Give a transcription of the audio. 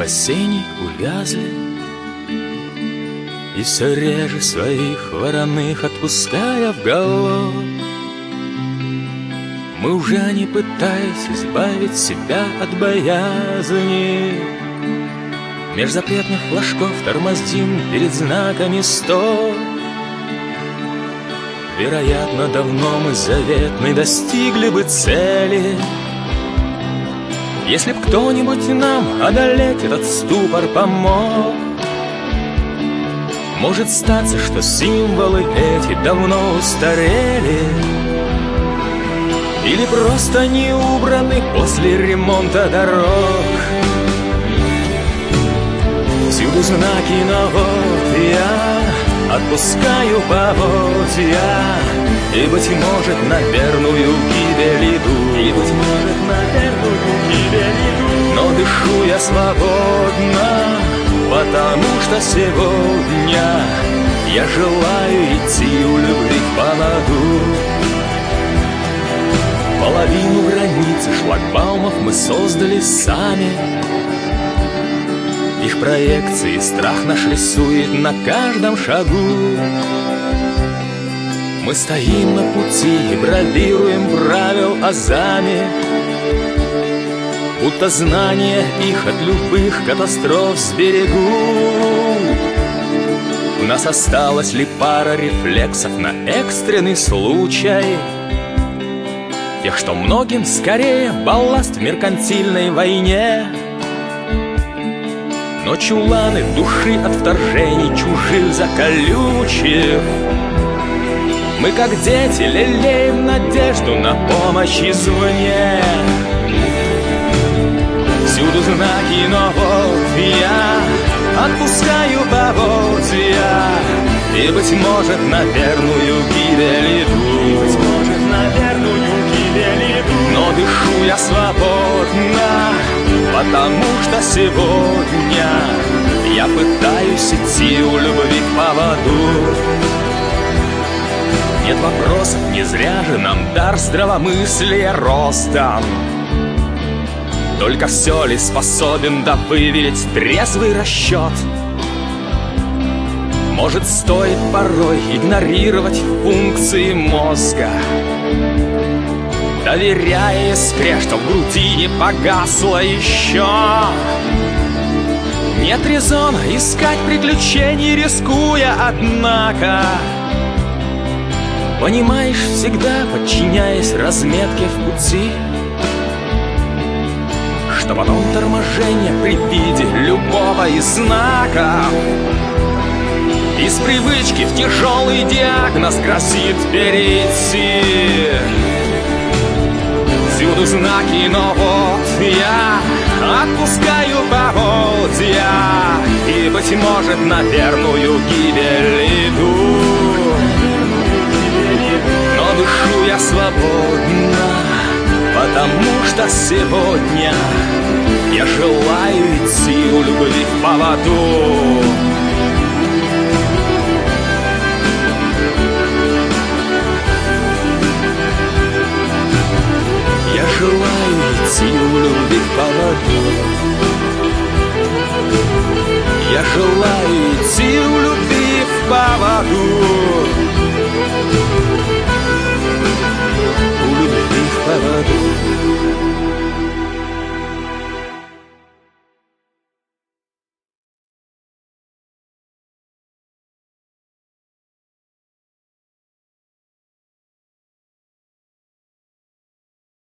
спасений увязли, и все реже своих вороных отпуская в галоп. Мы уже не пытаясь избавить себя от боязни, меж запретных флажков тормозим перед знаками «Стоп». Вероятно, давно мы заветной достигли бы цели, если б кто-нибудь нам одолеть этот ступор помог. Может статься, что символы эти давно устарели, или просто не убраны после ремонта дорог. Всюду знаки, но вот я отпускаю поводья, и, быть может, на верную гибель иду, и, быть может, на верную гибель иду. Но дышу я свободно, потому что сегодня я желаю идти у любви в поводу. Половину границы шлагбаумов мы создали сами, их проекции страх наш рисует на каждом шагу. Мы стоим на пути и бравируем правил азами, будто знания их от любых катастроф сберегут. У нас осталась ли пара рефлексов на экстренный случай, тех, что многим скорее балласт в меркантильной войне. Но чуланы души от вторжений чужих заколючив, мы, как дети, лелеем надежду на помощь извне. Всюду знаки, но вот я отпускаю поводья, и, быть может, на верную гибель иду, и, быть может, на верную гибель иду. Но дышу я свободно, потому что сегодня я пытаюсь идти у любви в поводу. Нет вопросов, не зря же нам дар здравомыслия ростом. Только все ли способен да выверить трезвый расчет? Может, стоит порой игнорировать функции мозга, доверяя искре, что в груди не погасло еще. Нет резона искать приключений, рискуя, однако, понимаешь, всегда подчиняясь разметке в пути, что потом торможение при виде любого из знаков из привычки в тяжелый диагноз грозит перейти. Всюду знаки, но вот я отпускаю поводья, и, быть может, на верную гибель иду. Но дышу я свободно, потому что сегодня я желаю идти у любви в поводу. Я желаю идти у любви в поводу. Я желаю идти у любви в поводу.